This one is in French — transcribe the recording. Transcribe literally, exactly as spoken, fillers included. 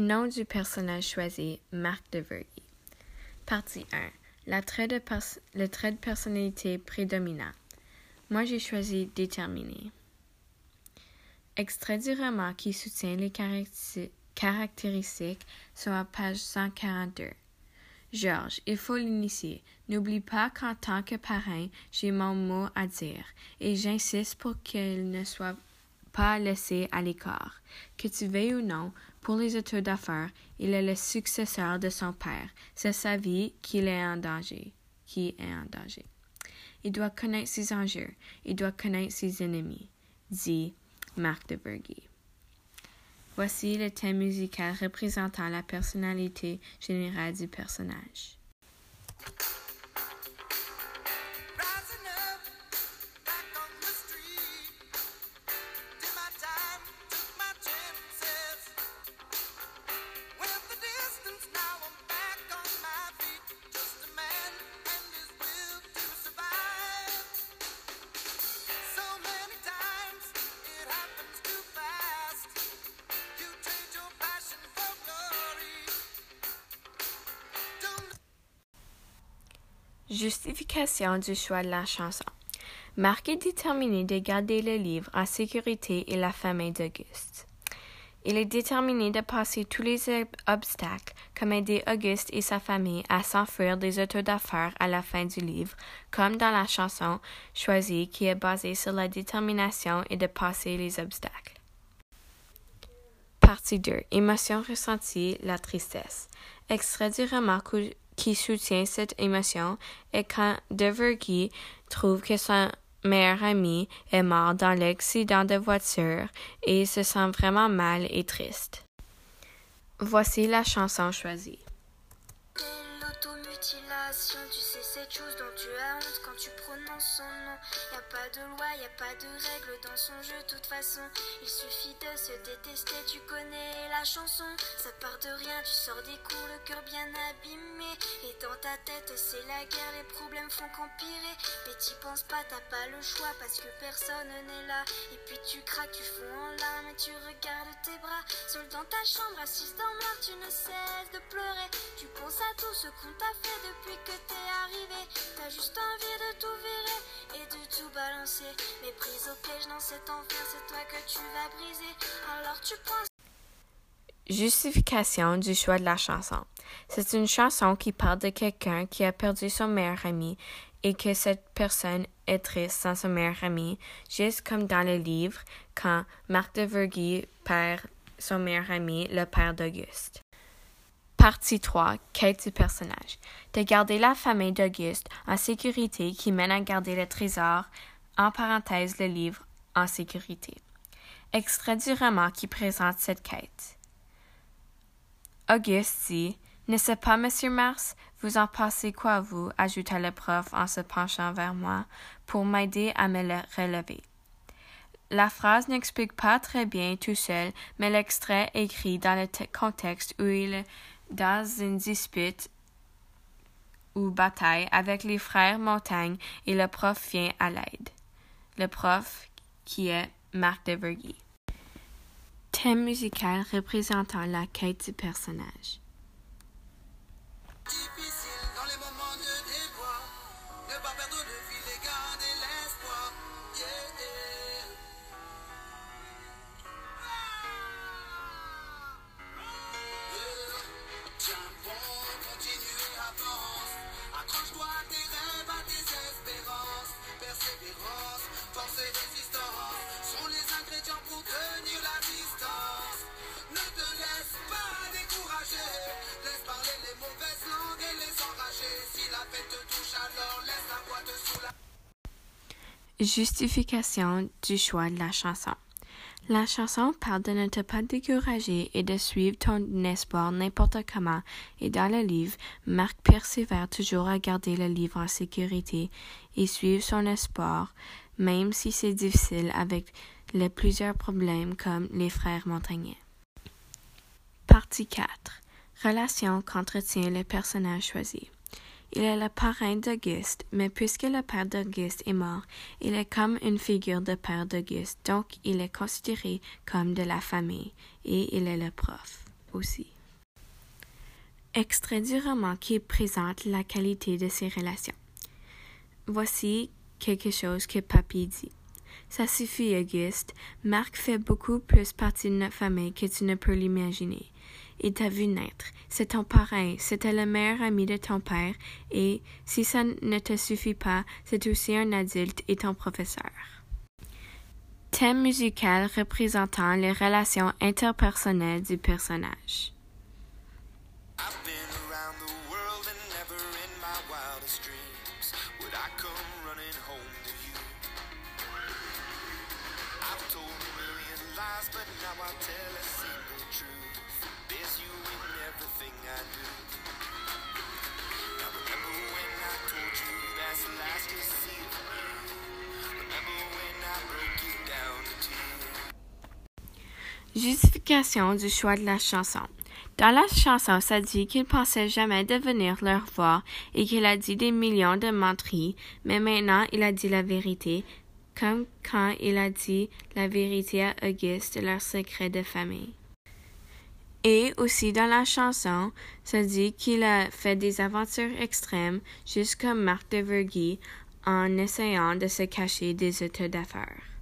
Nom du personnage choisi, Marc de Vergy. Partie un. La trait de pers- le trait de personnalité prédominant. Moi, j'ai choisi déterminé. Extrait du roman qui soutient les caractéri- caractéristiques sont à page cent quarante-deux. Georges, il faut l'initier. N'oublie pas qu'en tant que parrain, j'ai mon mot à dire, et j'insiste pour qu'il ne soit pas laissé à l'écart. Que tu veuilles ou non, pour les auteurs d'affaires, il est le successeur de son père. C'est sa vie qu'il est en danger, qui est en danger. Il doit connaître ses enjeux, il doit connaître ses ennemis, dit Marc de Vergy. Voici le thème musical représentant la personnalité générale du personnage. Justification du choix de la chanson. Marc est déterminé de garder le livre en sécurité et la famille d'Auguste. Il est déterminé de passer tous les obstacles, comme aider Auguste et sa famille à s'enfuir des auteurs d'affaires à la fin du livre, comme dans la chanson choisie qui est basée sur la détermination et de passer les obstacles. Partie deux. Émotion ressentie, la tristesse. Extrait du roman qui soutient cette émotion est quand de Vergy trouve que son meilleur ami est mort dans l'accident de voiture et se sent vraiment mal et triste. Voici la chanson choisie. L'automutilation, tu sais cette chose dont tu as honte quand tu prononces son nom. Y a pas de loi, y a pas de règle dans son jeu, de toute façon. Il suffit de se détester, tu connais la chanson. Ça part de rien, tu sors des coups, le cœur bien abîmé. Et dans ta tête, c'est la guerre, les problèmes font qu'empirer. Mais t'y penses pas, t'as pas le choix parce que personne n'est là. Et puis tu craques, tu fonds en larmes et tu regardes tes bras. Seul dans ta chambre, assise dans le noir, tu ne cesses de pleurer. Tu penses à tout ce qu'on t'a fait depuis que t'es arrivé. T'as juste envie de tout virer et de tout balancer. Mais prise au piège dans cet enfer, c'est toi que tu vas briser. Alors tu prends... Justification du choix de la chanson. C'est une chanson qui parle de quelqu'un qui a perdu son meilleur ami et que cette personne est triste sans son meilleur ami, juste comme dans le livre quand Marc de Vergy perd son meilleur ami, le père d'Auguste. Partie trois. Quête du personnage. De garder la famille d'Auguste en sécurité qui mène à garder le trésor, en parenthèse le livre, en sécurité. Extrait du roman qui présente cette quête. Auguste dit « N'est-ce pas, Monsieur Mars? Vous en pensez quoi, vous? » ajouta le prof en se penchant vers moi pour m'aider à me le relever. La phrase n'explique pas très bien tout seul, mais l'extrait est écrit dans le t- contexte où il est dans une dispute ou bataille avec les frères Montaigne et le prof vient à l'aide. Le prof qui est Marc de Vergy. Thème musical représentant la quête du personnage. Difficile dans les moments de déboire, ne pas perdre de vue et garder l'espoir. Yeah, yeah. Yeah. Tiens bon, continue, avance. Accroche-toi à tes rêves, à tes espérances. Persévérance, force et résistance sont les ingrédients pour tenir la distance. Ne te laisse pas décourager. Laisse parler les mauvaises langues et les enrager. Si la fête te touche, alors laisse la voix te soulager. Justification du choix de la chanson. La chanson parle de ne pas décourager et de suivre ton espoir n'importe comment, et dans le livre, Marc persévère toujours à garder le livre en sécurité et suivre son espoir, même si c'est difficile avec les plusieurs problèmes comme les frères Montagnais. Partie quatre. Relation qu'entretient le personnage choisi. Il est le parrain d'Auguste, mais puisque le père d'Auguste est mort, il est comme une figure de père d'Auguste, donc il est considéré comme de la famille, et il est le prof. aussi. Extrait du roman qui présente la qualité de ces relations. Voici quelque chose que Papy dit. Ça suffit, Auguste. Marc fait beaucoup plus partie de notre famille que tu ne peux l'imaginer. Il t'a vu naître. C'est ton parrain. C'était le meilleur ami de ton père. Et, si ça ne te suffit pas, c'est aussi un adulte et ton professeur. Thème musical représentant les relations interpersonnelles du personnage. I've been around the world and never in my wildest dreams would I come running home to you. I've told a million lies, but now I tell a single truth. There's you in everything I do. Now remember when I told you that's the last you see of me. Remember when I broke you down to tears. Justification du choix de la chanson. Dans la chanson, ça dit qu'il pensait jamais devenir leur voir et qu'il a dit des millions de menteries, mais maintenant il a dit la vérité, comme quand il a dit la vérité à Auguste de leur secret de famille. Et aussi dans la chanson, ça dit qu'il a fait des aventures extrêmes, juste comme Marc de Vergy, en essayant de se cacher des états d'affaires.